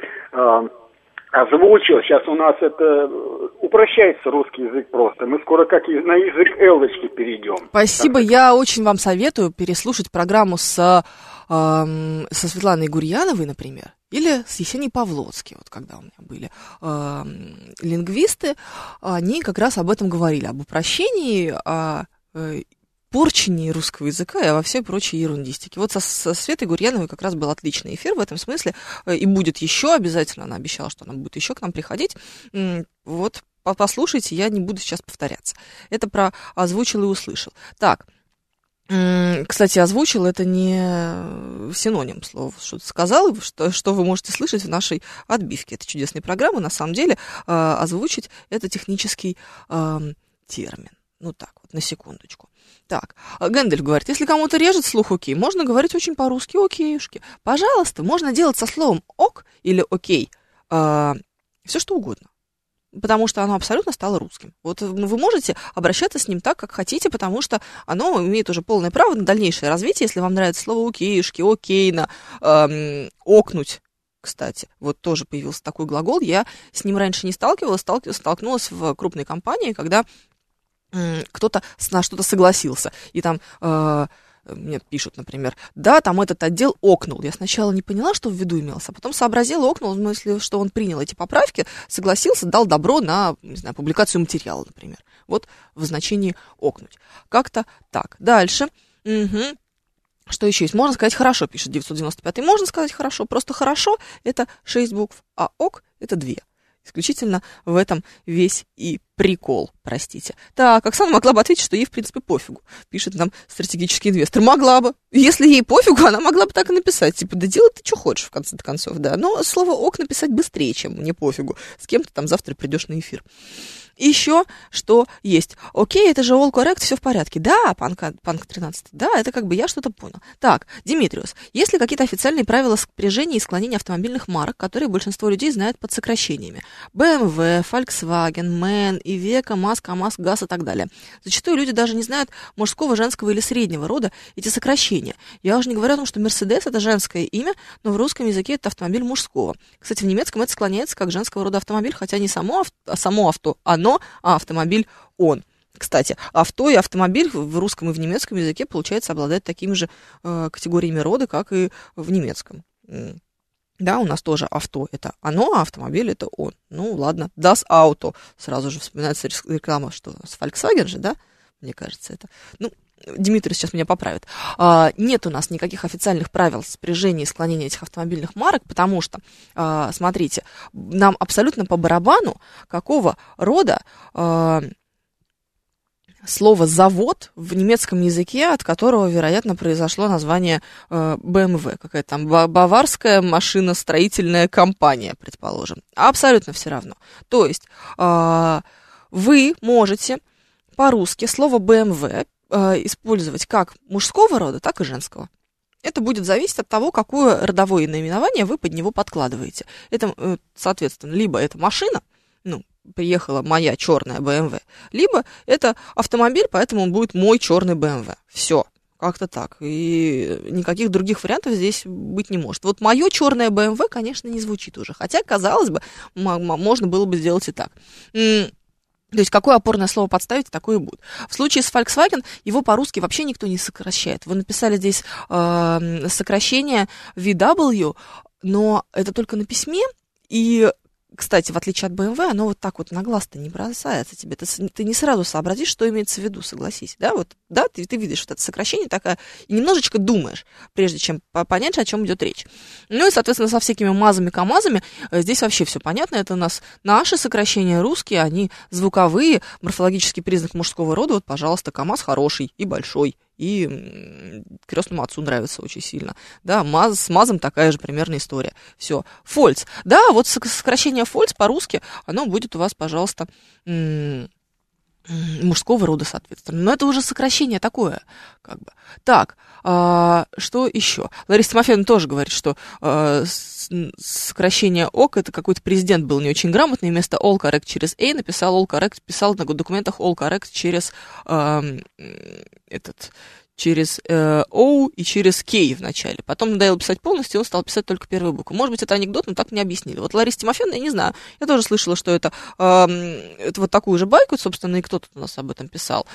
озвучил. Сейчас у нас это упрощается русский язык просто. Мы скоро как на язык Эллочки перейдем. Спасибо. Я очень вам советую переслушать программу со Светланой Гурьяновой, например, или с Есенией Павлоцки, вот когда у меня были лингвисты, они как раз об этом говорили, об упрощении, о порчении русского языка и во всей прочей ерундистике. Вот со Светой Гурьяновой как раз был отличный эфир в этом смысле, и будет еще обязательно, она обещала, что она будет еще к нам приходить. Вот, послушайте, я не буду сейчас повторяться. Это про озвучил и услышал. Так, кстати, озвучил — это не синоним слова, что-то сказал, что вы можете слышать в нашей отбивке. Это чудесная программа, на самом деле озвучить — это технический термин. Ну так вот, на секундочку. Так, Гэндальф говорит, если кому-то режет слух «окей», можно говорить очень по-русски «окейушки». Пожалуйста, можно делать со словом «ок» или «окей» все что угодно. потому что оно абсолютно стало русским. Вот вы можете обращаться с ним так, как хотите, потому что оно имеет уже полное право на дальнейшее развитие. Если вам нравится слово «укеюшки», «окейна», «окнуть», кстати, вот тоже появился такой глагол. Я с ним раньше не сталкивалась, столкнулась в крупной компании, когда кто-то на что-то согласился. И там мне пишут, например, да, там этот отдел окнул. Я сначала не поняла, что в виду имелось, а потом сообразила, окнул, в смысле, что он принял эти поправки, согласился, дал добро на, не знаю, публикацию материала, например. Вот в значении окнуть. Как-то так. Дальше. Что еще есть? Можно сказать хорошо, пишет 995. Можно сказать хорошо. Просто хорошо — это 6 букв, а ок — это 2. Исключительно в этом весь и прикол, простите. Так, Оксана могла бы ответить, что ей, в принципе, пофигу, пишет нам стратегический инвестор. Могла бы. Если ей пофигу, она могла бы так и написать. Типа, да делай ты, что хочешь, в конце концов, да. Но слово «ок» написать быстрее, чем «мне пофигу». С кем ты там завтра придешь на эфир. Еще что есть. Окей, это же all correct, все в порядке. Да, Панк 13, да, это как бы я что-то понял. Так, Димитриус, есть ли какие-то официальные правила спряжения и склонения автомобильных марок, которые большинство людей знают под сокращениями? BMW, Volkswagen, MAN, Iveco, МАЗ, КамАЗ, ГАЗ и так далее. Зачастую люди даже не знают мужского, женского или среднего рода эти сокращения. Я уже не говорю о том, что Mercedes — это женское имя, но в русском языке это автомобиль мужского. Кстати, в немецком это склоняется как женского рода автомобиль, хотя не само авто, а автомобиль он. Кстати, авто и автомобиль в русском и в немецком языке, получается, обладают такими же категориями рода, как и в немецком. Да, у нас тоже авто — это оно, а автомобиль — это он. Ну, ладно, das Auto. Сразу же вспоминается реклама, что с Volkswagen же, да? Мне кажется, это... Ну, Дмитрий сейчас меня поправит. Нет у нас никаких официальных правил спряжения и склонения этих автомобильных марок, потому что, смотрите, нам абсолютно по барабану, какого рода слово «завод» в немецком языке, от которого, вероятно, произошло название BMW, какая-то там баварская машиностроительная компания, предположим. Абсолютно все равно. То есть вы можете по-русски слово BMW использовать как мужского рода, так и женского. Это будет зависеть от того, какое родовое наименование вы под него подкладываете. Это, соответственно, либо это машина, ну, приехала моя черная BMW, либо это автомобиль, поэтому он будет мой черный BMW. Все, как-то так. И никаких других вариантов здесь быть не может. Вот мое черное BMW, конечно, не звучит уже. Хотя, казалось бы, можно было бы сделать и так. То есть, какое опорное слово подставить, такое и будет. В случае с Volkswagen его по-русски вообще никто не сокращает. Вы написали здесь сокращение VW, но это только на письме. И, кстати, в отличие от BMW, оно вот так вот на глаз-то не бросается тебе. Ты не сразу сообразишь, что имеется в виду, согласись. Да, вот, да, ты видишь вот это сокращение такое, и немножечко думаешь, прежде чем понять, о чем идет речь. Ну и, соответственно, со всякими МАЗами, КамАЗами здесь вообще все понятно. Это у нас наши сокращения русские, они звуковые, морфологический признак мужского рода. Вот, пожалуйста, КамАЗ хороший и большой. И крестному отцу нравится очень сильно. Да, с МАЗом такая же примерная история. Все. Фольц. Да, вот сокращение Фольц по-русски, оно будет у вас, пожалуйста, мужского рода, соответственно. Но это уже сокращение такое, как бы. Так, что еще? Лариса Тимофеевна тоже говорит, что сокращение ОК, это какой-то президент был не очень грамотный, вместо all correct через A написал all correct, писал на документах all correct через через O и через K в начале. Потом надоело писать полностью, он стал писать только первую букву. Может быть, это анекдот, но так мне объяснили. Вот Лариса Тимофеевна, я не знаю, я тоже слышала, что это вот такую же байку, собственно, и кто тут у нас об этом писал.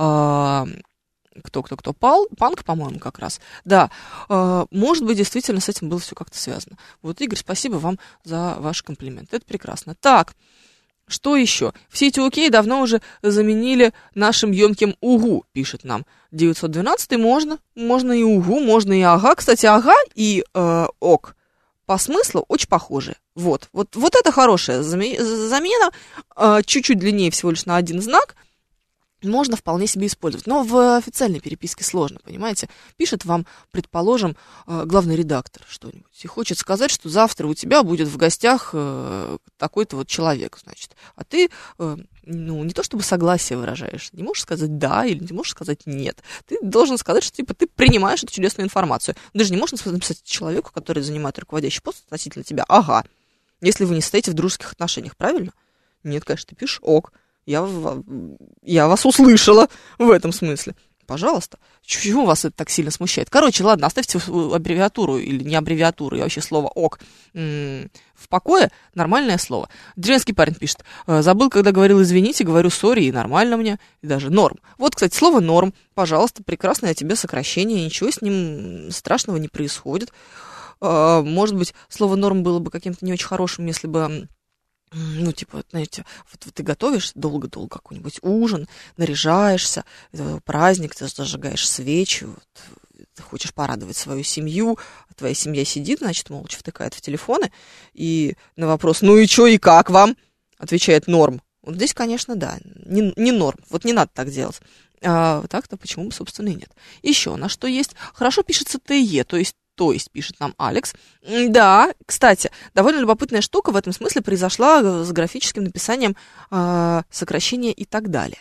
Кто? Панк, по-моему, как раз. Да, может быть, действительно с этим было все как-то связано. Вот, Игорь, спасибо вам за ваш комплимент. Это прекрасно. Так, что еще? Все эти окей давно уже заменили нашим емким угу, пишет нам 912. Можно и угу, можно и ага. Кстати, ага и ок по смыслу очень похожи. Вот это хорошая замена. Чуть-чуть длиннее всего лишь на один знак. Можно вполне себе использовать. Но в официальной переписке сложно, понимаете? Пишет вам, предположим, главный редактор что-нибудь и хочет сказать, что завтра у тебя будет в гостях такой-то вот человек, значит. А ты, не то чтобы согласие выражаешь, не можешь сказать «да» или не можешь сказать «нет». Ты должен сказать, что типа ты принимаешь эту чудесную информацию. Даже не можешь написать человеку, который занимает руководящий пост относительно тебя «ага», если вы не состоите в дружеских отношениях, правильно? Нет, конечно, ты пишешь ок. Я вас услышала в этом смысле. Пожалуйста. Почему вас это так сильно смущает? Короче, ладно, оставьте аббревиатуру или не аббревиатуру, и вообще слово ок в покое. Нормальное слово. Деревенский парень пишет: забыл, когда говорил извините, говорю сори, и нормально мне, и даже норм. Вот, кстати, слово норм. Пожалуйста, прекрасное тебе сокращение, ничего с ним страшного не происходит. Может быть, слово норм было бы каким-то не очень хорошим, если бы... Ну, типа, знаете, вот ты готовишь долго-долго какой-нибудь ужин, наряжаешься, праздник, ты зажигаешь свечи, вот, ты хочешь порадовать свою семью, а твоя семья сидит, значит, молча втыкает в телефоны, и на вопрос «ну и чё, и как вам?» отвечает «норм». Вот здесь, конечно, да, не норм, вот не надо так делать. А так-то почему бы, собственно, и нет. Еще на что есть. Хорошо пишется ТЕ, то есть, пишет нам Алекс. Да, кстати, довольно любопытная штука в этом смысле произошла с графическим написанием сокращения и так далее.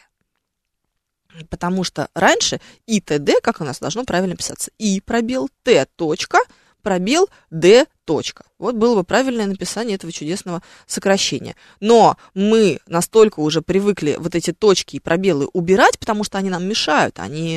Потому что раньше ИТД, как у нас должно правильно писаться, И пробел Т точка, пробел Д точка. Вот было бы правильное написание этого чудесного сокращения. Но мы настолько уже привыкли вот эти точки и пробелы убирать, потому что они нам мешают,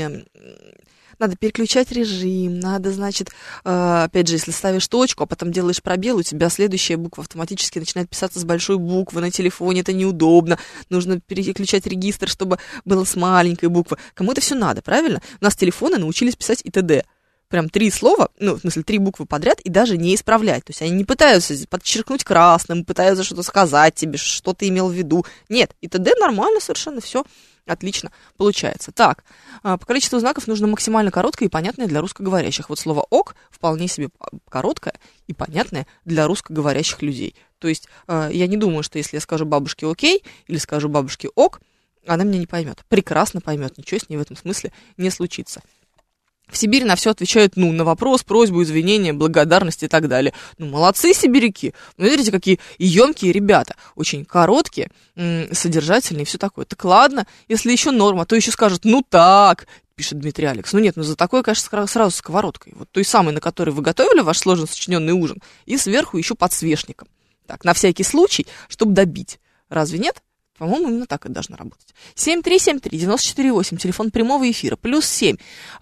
Надо переключать режим, надо, значит, опять же, если ставишь точку, а потом делаешь пробел, у тебя следующая буква автоматически начинает писаться с большой буквы на телефоне, это неудобно, нужно переключать регистр, чтобы было с маленькой буквы. Кому это все надо, правильно? У нас телефоны научились писать ИТД. Прям 3 слова, ну, в смысле, 3 буквы подряд, и даже не исправлять. То есть они не пытаются подчеркнуть красным, пытаются что-то сказать тебе, что ты имел в виду. Нет, ИТД нормально совершенно, все отлично получается. Так, по количеству знаков нужно максимально короткое и понятное для русскоговорящих. Вот слово «ок» вполне себе короткое и понятное для русскоговорящих людей. То есть я не думаю, что если я скажу бабушке «окей» или скажу бабушке «ок», она меня не поймет. Прекрасно поймет, ничего с ней в этом смысле не случится. В Сибири на все отвечают «ну», на вопрос, просьбу, извинения, благодарность и так далее. Ну, молодцы сибиряки. Ну, смотрите, какие емкие ребята. Очень короткие, содержательные и все такое. Так ладно, если еще норма, то еще скажут «ну так», пишет Дмитрий Алекс. Ну нет, ну за такое, конечно, сразу сковородкой. Вот той самой, на которой вы готовили ваш сложно сочиненный ужин, и сверху еще подсвечником. Так, на всякий случай, чтобы добить. Разве нет? По-моему, именно так это должно работать. 7373948, телефон прямого эфира, +7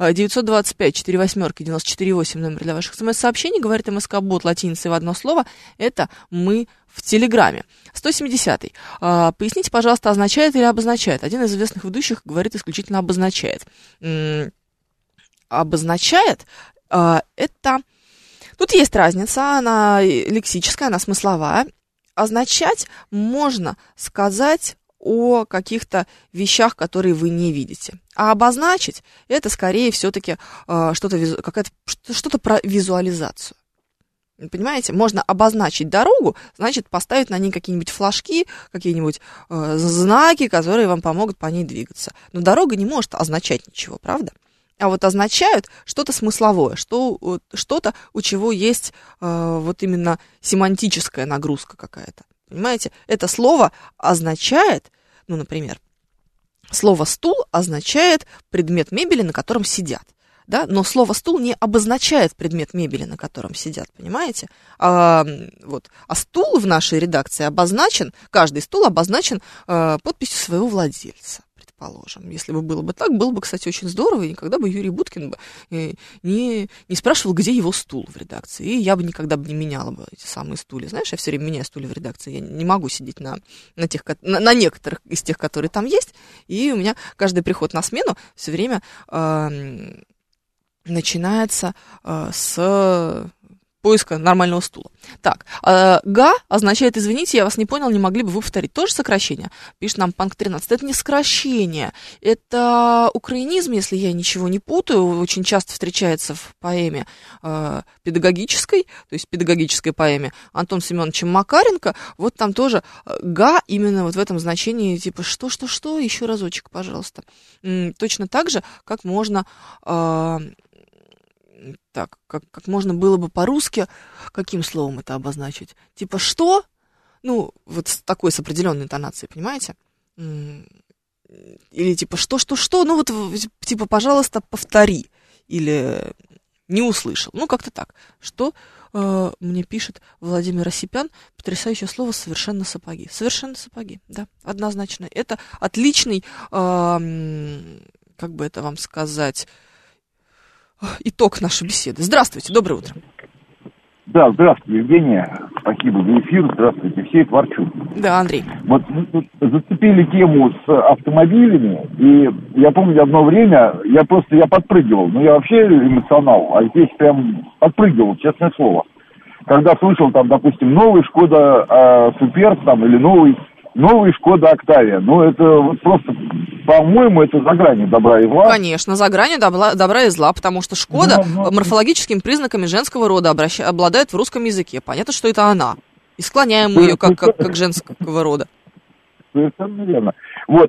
925-48-94-8, номер для ваших смс-сообщений, говорит МСК-бот латиницей в одно слово, это мы в Телеграме. 170-й. Поясните, пожалуйста, означает или обозначает? Один из известных ведущих говорит исключительно обозначает. Обозначает это... Тут есть разница, она лексическая, она смысловая. Означать можно сказать о каких-то вещах, которые вы не видите. А обозначить – это скорее все-таки что-то про визуализацию. Понимаете? Можно обозначить дорогу, значит, поставить на ней какие-нибудь флажки, какие-нибудь знаки, которые вам помогут по ней двигаться. Но дорога не может означать ничего, правда? А вот означают что-то смысловое, что-то, у чего есть вот именно семантическая нагрузка какая-то. Понимаете? Это слово означает, ну, например, слово «стул» означает предмет мебели, на котором сидят. Да? Но слово «стул» не обозначает предмет мебели, на котором сидят, понимаете? А стул в нашей редакции обозначен, каждый стул обозначен подписью своего владельца. Положим. Если бы было бы так, было бы, кстати, очень здорово, и никогда бы Юрий Буткин бы не спрашивал, где его стул в редакции. И я бы никогда бы не меняла бы эти самые стулья. Знаешь, я все время меняю стулья в редакции. Я не могу сидеть на некоторых из тех, которые там есть. И у меня каждый приход на смену все время начинается с поиска нормального стула. Так, га означает «извините, я вас не понял, не могли бы вы повторить». Тоже сокращение? Пишет нам Панк 13. Это не сокращение, это украинизм, если я ничего не путаю, очень часто встречается в поэме педагогической, то есть педагогической поэме Антона Семеновича Макаренко. Вот там тоже га именно вот в этом значении, типа что, еще разочек, пожалуйста. Точно так же, как можно... Так, как можно было бы по-русски, каким словом это обозначить? Типа что? Ну, вот с такой, с определенной интонацией, понимаете? Или типа что? Ну вот, типа, пожалуйста, повтори. Или не услышал. Ну, как-то так. Что мне пишет Владимир Осипян? Потрясающее слово «совершенно сапоги». Совершенно сапоги, да, однозначно. Это отличный, как бы это вам сказать, итог нашей беседы. Здравствуйте, доброе утро. Да, здравствуйте, Евгения. Спасибо за эфир. Здравствуйте, все, Творчук. Да, Андрей. Вот мы тут зацепили тему с автомобилями, и я помню, одно время я подпрыгивал. Ну, я вообще эмоционал, а здесь прям подпрыгивал, честное слово. Когда слышал, там, допустим, новый Шкода Супер, там, или новый Шкода Октавия. Ну, это вот просто, по-моему, это за гранью добра и зла. Конечно, за гранью добра и зла, потому что Шкода морфологическими признаками женского рода обладает в русском языке. Понятно, что это она. И склоняем мы ее как женского рода. Совершенно верно. Вот,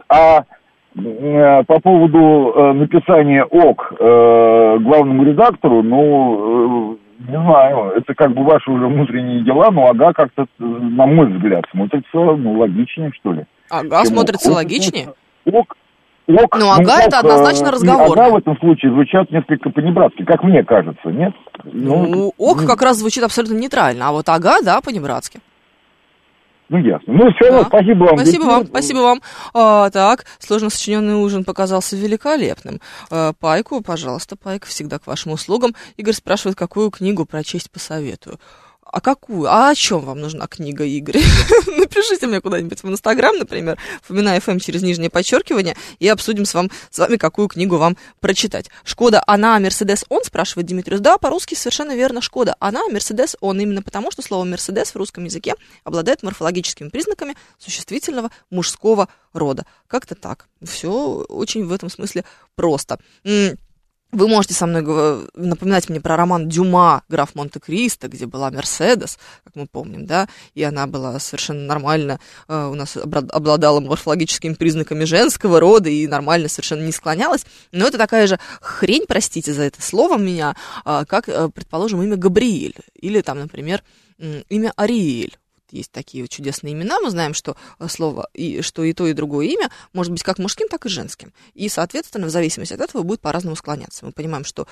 по поводу написания ОК главному редактору, ну, не знаю, это как бы ваши уже внутренние дела, но ага как-то, на мой взгляд, смотрится, ну, логичнее, что ли. Ага, смотрится логичнее? ОК, ну, ага, это однозначно разговор. Ага в этом случае звучат несколько по-небратски, как мне кажется, нет? Ну, ОК как раз звучит абсолютно нейтрально, а вот ага, да, по-небратски. Ну, ясно. Ну, все, да. Спасибо вам. Спасибо вам. Так, сложно сочиненный ужин показался великолепным. Пайку, пожалуйста, Пайка, всегда к вашим услугам. Игорь спрашивает, какую книгу прочесть посоветую. А какую? А о чем вам нужна книга, Игорь? Напишите мне куда-нибудь в Инстаграм, например, Фомина ФМ через нижнее подчеркивание, и обсудим с вами, какую книгу вам прочитать. Шкода, она, Мерседес, он, спрашивает Димитриус. Да, по-русски совершенно верно. Шкода, она, Мерседес, он. Именно потому, что слово Мерседес в русском языке обладает морфологическими признаками существительного мужского рода. Как-то так. Все очень в этом смысле просто. Вы можете со мной напоминать мне про роман Дюма «Граф Монте-Кристо», где была Мерседес, как мы помним, да, и она была совершенно нормально, у нас обладала морфологическими признаками женского рода и нормально совершенно не склонялась. Но это такая же хрень, простите за это слово меня, как, предположим, имя Габриэль или там, например, имя Ариэль. Есть такие вот чудесные имена, мы знаем, что слово, что и то, и другое имя может быть как мужским, так и женским. И, соответственно, в зависимости от этого будет по-разному склоняться. Мы понимаем, что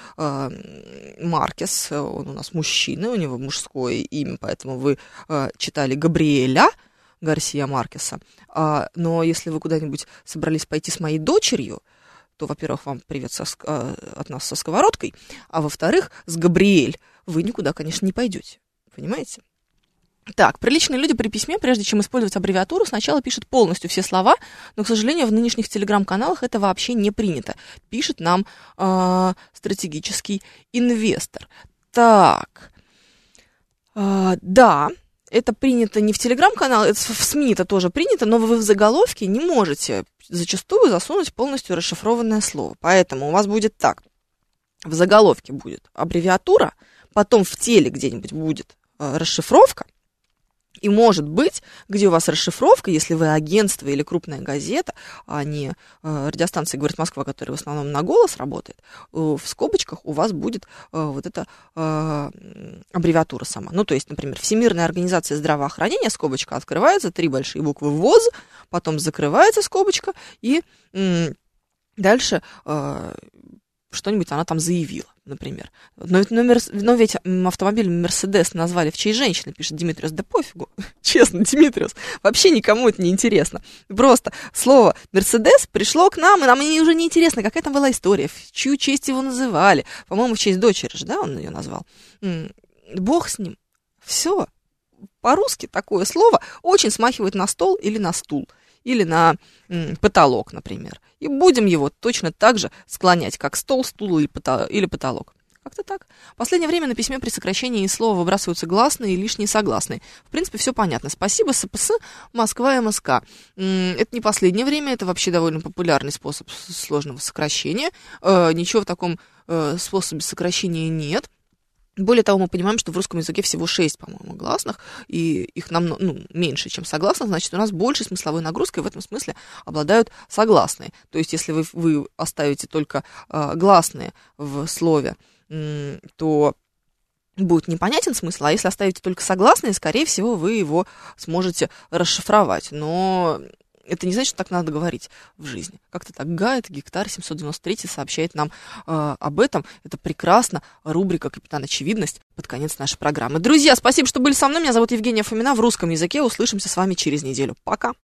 Маркес, он у нас мужчина, у него мужское имя, поэтому вы читали Габриэля Гарсия Маркеса. Но если вы куда-нибудь собрались пойти с моей дочерью, то, во-первых, вам привет от нас со сковородкой, а во-вторых, с Габриэль вы никуда, конечно, не пойдете. Понимаете? Так, приличные люди при письме, прежде чем использовать аббревиатуру, сначала пишут полностью все слова, но, к сожалению, в нынешних телеграм-каналах это вообще не принято. Пишет нам стратегический инвестор. Так, да, это принято не в телеграм-канале, это в СМИ это тоже принято, но вы в заголовке не можете зачастую засунуть полностью расшифрованное слово. Поэтому у вас будет так, в заголовке будет аббревиатура, потом в теле где-нибудь будет расшифровка, и может быть, где у вас расшифровка, если вы агентство или крупная газета, а не радиостанция «Говорит Москва», которая в основном на голос работает, в скобочках у вас будет вот эта аббревиатура сама. Ну, то есть, например, Всемирная организация здравоохранения, скобочка открывается, 3 большие буквы ВОЗ, потом закрывается скобочка, и дальше что-нибудь она там заявила, например. Но ведь автомобиль Мерседес назвали в честь женщины, пишет Димитриус. Да пофигу, честно, Димитриус, вообще никому это не интересно. Просто слово Мерседес пришло к нам, и нам уже не интересно, какая там была история, в чью честь его называли. По-моему, в честь дочери же, да, он ее назвал. Бог с ним. Все. По-русски такое слово очень смахивает на стол или на стул. Или на потолок, например. И будем его точно так же склонять, как стол, стул или потолок. Как-то так. В последнее время на письме при сокращении из слова выбрасываются гласные и лишние согласные. В принципе, все понятно. Спасибо, СПС, Москва, МСК. Это не последнее время, это вообще довольно популярный способ сложного сокращения. Ничего в таком способе сокращения нет. Более того, мы понимаем, что в русском языке всего 6, по-моему, гласных, и их меньше, чем согласных, значит, у нас больше смысловой нагрузкой в этом смысле обладают согласные. То есть, если вы оставите только гласные в слове, то будет непонятен смысл, а если оставите только согласные, скорее всего, вы его сможете расшифровать. Но это не значит, что так надо говорить в жизни. Как-то так Гайд, Гектар 793 сообщает нам об этом. Это прекрасно. Рубрика «Капитан Очевидность» под конец нашей программы. Друзья, спасибо, что были со мной. Меня зовут Евгения Фомина. В русском языке услышимся с вами через неделю. Пока.